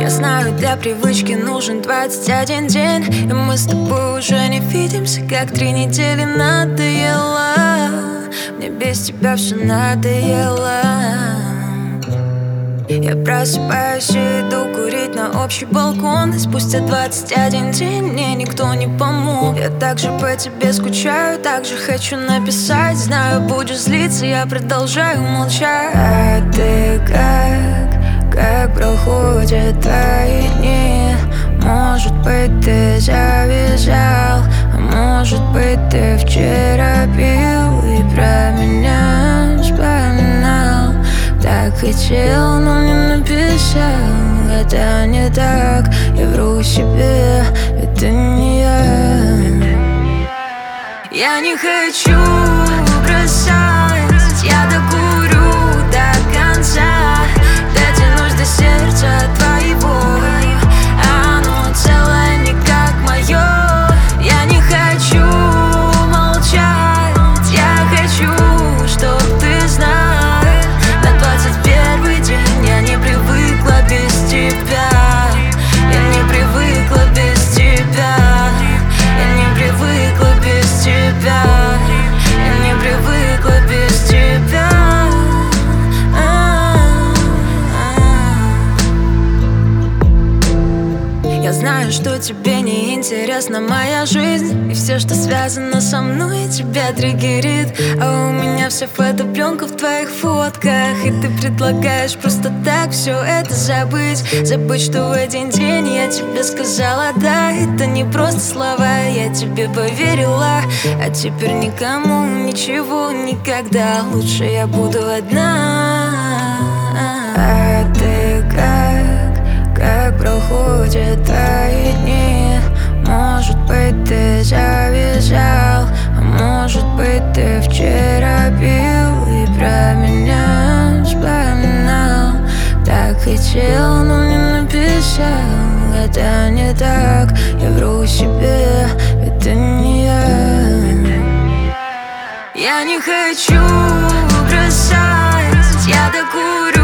Я знаю, для привычки нужен 21 день, и мы с тобой уже не видимся, как 3 недели. Надоело, мне без тебя все надоело. Я просыпаюсь и иду курить на общий балкон, и спустя 21 день мне никто не помог. Я так же по тебе скучаю, так же хочу написать. Знаю, будешь злиться, я продолжаю молчать. А ты как проходят твои дни? Может быть, ты завязал, а может быть, ты вчера пил и про меня вспоминал. Так хотел, но не написал. Это не так, я вру себе, это не я. Я не хочу бросать, я докурю до конца. Дотянусь до сердца твоего, а оно целое не как мое. Я не хочу молчать, я хочу, чтоб ты знал. На 21-й день я не привыкла без тебя. Я не привыкла без тебя. Я не привыкла без тебя. Я не привыкла без тебя. Я знаю, что тебе не интересна моя жизнь, и все, что связано со мной, тебя триггерит. А у меня вся фотопленка в твоих фотках, и ты предлагаешь просто так все это забыть. Забыть, что в один день я тебе сказала да. Это не просто слова, я тебе поверила. А теперь никому ничего никогда. Лучше я буду одна. А ты как проходят твои дни? Может быть, ты завязал, а может быть, ты вчера пил и про меня вспоминал. Так хотел, но не написал. Это не так, я вру себе, это не я. Я не хочу бросать, я докурю